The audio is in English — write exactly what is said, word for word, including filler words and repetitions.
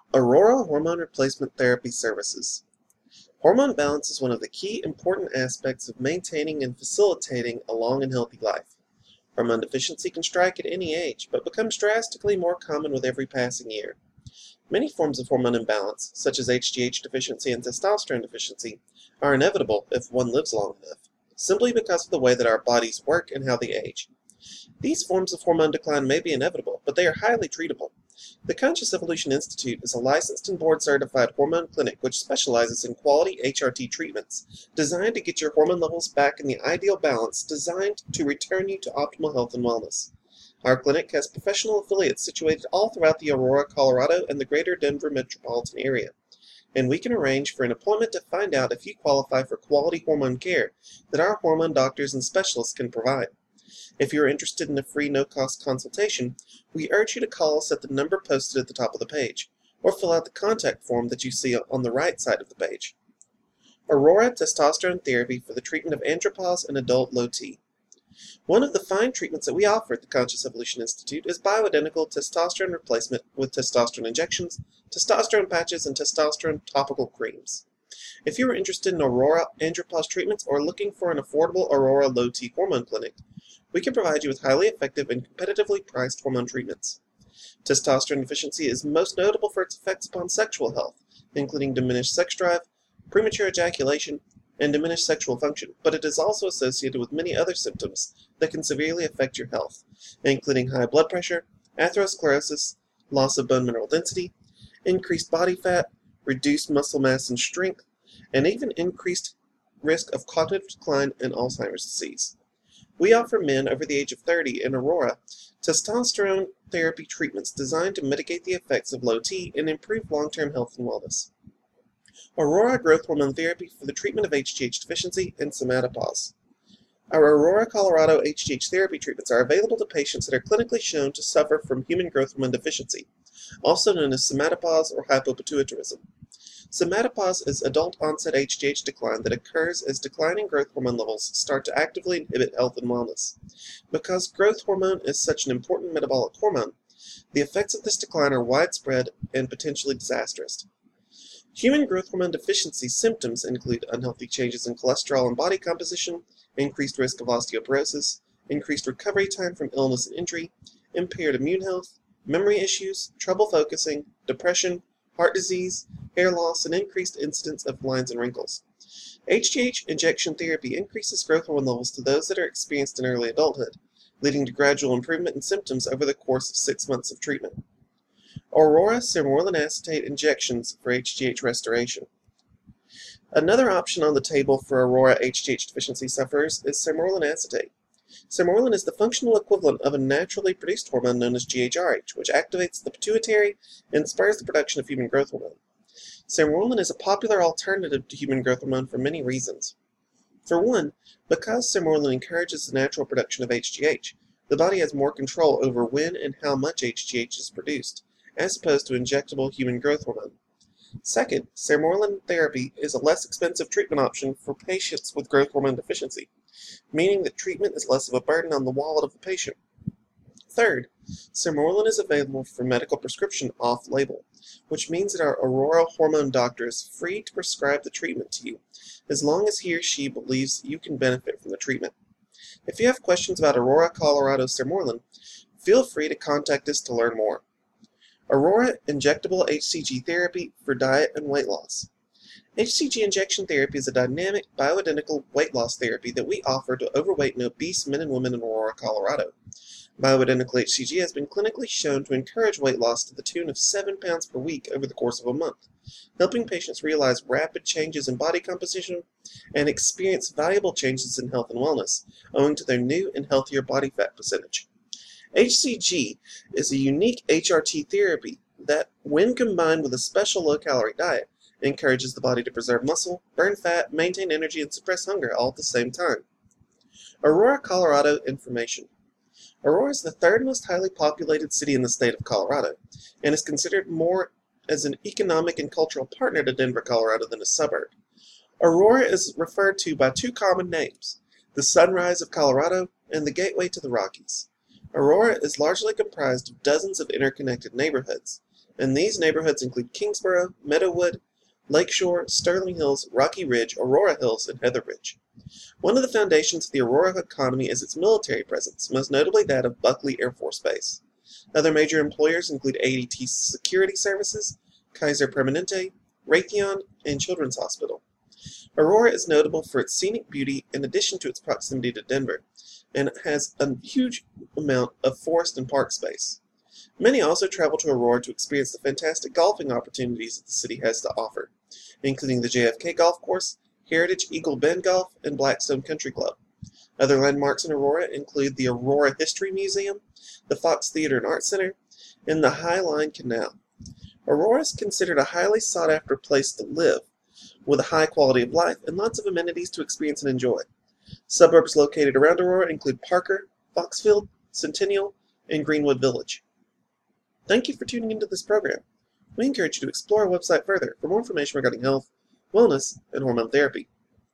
Aurora Hormone Replacement Therapy Services. Hormone balance is one of the key important aspects of maintaining and facilitating a long and healthy life. Hormone deficiency can strike at any age, but becomes drastically more common with every passing year. Many forms of hormone imbalance, such as H G H deficiency and testosterone deficiency, are inevitable if one lives long enough, simply because of the way that our bodies work and how they age. These forms of hormone decline may be inevitable, but they are highly treatable. The Conscious Evolution Institute is a licensed and board-certified hormone clinic which specializes in quality H R T treatments designed to get your hormone levels back in the ideal balance designed to return you to optimal health and wellness. Our clinic has professional affiliates situated all throughout the Aurora, Colorado and the greater Denver metropolitan area, and we can arrange for an appointment to find out if you qualify for quality hormone care that our hormone doctors and specialists can provide. If you are interested in a free no-cost consultation, we urge you to call us at the number posted at the top of the page, or fill out the contact form that you see on the right side of the page. Aurora Testosterone Therapy for the treatment of andropause and adult low T. One of the fine treatments that we offer at the Conscious Evolution Institute is bioidentical testosterone replacement with testosterone injections, testosterone patches, and testosterone topical creams. If you are interested in Aurora andropause treatments or looking for an affordable Aurora low T hormone clinic, we can provide you with highly effective and competitively priced hormone treatments. Testosterone deficiency is most notable for its effects upon sexual health, including diminished sex drive, premature ejaculation, and diminished sexual function, but it is also associated with many other symptoms that can severely affect your health, including high blood pressure, atherosclerosis, loss of bone mineral density, increased body fat, reduced muscle mass and strength, and even increased risk of cognitive decline and Alzheimer's disease. We offer men over the age of thirty in Aurora testosterone therapy treatments designed to mitigate the effects of low T and improve long-term health and wellness. Aurora Growth Hormone Therapy for the treatment of H G H deficiency and somatopause. Our Aurora, Colorado H G H therapy treatments are available to patients that are clinically shown to suffer from human growth hormone deficiency, also known as somatopause or hypopituitarism. Somatopause is adult-onset H G H decline that occurs as declining growth hormone levels start to actively inhibit health and wellness. Because growth hormone is such an important metabolic hormone, the effects of this decline are widespread and potentially disastrous. Human growth hormone deficiency symptoms include unhealthy changes in cholesterol and body composition, increased risk of osteoporosis, increased recovery time from illness and injury, impaired immune health, memory issues, trouble focusing, depression, heart disease, hair loss, and increased incidence of lines and wrinkles. H G H injection therapy increases growth hormone levels to those that are experienced in early adulthood, leading to gradual improvement in symptoms over the course of six months of treatment. Aurora Sermorelin acetate injections for H G H restoration. Another option on the table for Aurora H G H deficiency sufferers is sermorelin acetate. Sermorelin is the functional equivalent of a naturally produced hormone known as G H R H, which activates the pituitary and spurs the production of human growth hormone. Sermorelin is a popular alternative to human growth hormone for many reasons. For one, because sermorelin encourages the natural production of H G H, the body has more control over when and how much H G H is produced, as opposed to injectable human growth hormone. Second, sermorelin therapy is a less expensive treatment option for patients with growth hormone deficiency, meaning that treatment is less of a burden on the wallet of the patient. Third, sermorelin is available for medical prescription off-label, which means that our Aurora hormone doctor is free to prescribe the treatment to you, as long as he or she believes you can benefit from the treatment. If you have questions about Aurora, Colorado sermorelin, feel free to contact us to learn more. Aurora Injectable H C G Therapy for Diet and Weight Loss. H C G injection therapy is a dynamic, bioidentical weight loss therapy that we offer to overweight and obese men and women in Aurora, Colorado. Bioidentical H C G has been clinically shown to encourage weight loss to the tune of seven pounds per week over the course of a month, helping patients realize rapid changes in body composition and experience valuable changes in health and wellness, owing to their new and healthier body fat percentage. H C G is a unique H R T therapy that, when combined with a special low-calorie diet, encourages the body to preserve muscle, burn fat, maintain energy, and suppress hunger all at the same time. Aurora, Colorado information. Aurora is the third most highly populated city in the state of Colorado, and is considered more as an economic and cultural partner to Denver, Colorado than a suburb. Aurora is referred to by two common names, the Sunrise of Colorado and the Gateway to the Rockies. Aurora is largely comprised of dozens of interconnected neighborhoods, and these neighborhoods include Kingsborough, Meadowood, Lakeshore, Sterling Hills, Rocky Ridge, Aurora Hills, and Heather Ridge. One of the foundations of the Aurora economy is its military presence, most notably that of Buckley Air Force Base. Other major employers include A D T Security Services, Kaiser Permanente, Raytheon, and Children's Hospital. Aurora is notable for its scenic beauty in addition to its proximity to Denver, and it has a huge amount of forest and park space. Many also travel to Aurora to experience the fantastic golfing opportunities that the city has to offer, including the J F K Golf Course, Heritage Eagle Bend Golf, and Blackstone Country Club. Other landmarks in Aurora include the Aurora History Museum, the Fox Theater and Art Center, and the High Line Canal. Aurora is considered a highly sought-after place to live, with a high quality of life and lots of amenities to experience and enjoy. Suburbs located around Aurora include Parker, Foxfield, Centennial, and Greenwood Village. Thank you for tuning into this program. We encourage you to explore our website further for more information regarding health, wellness, and hormone therapy.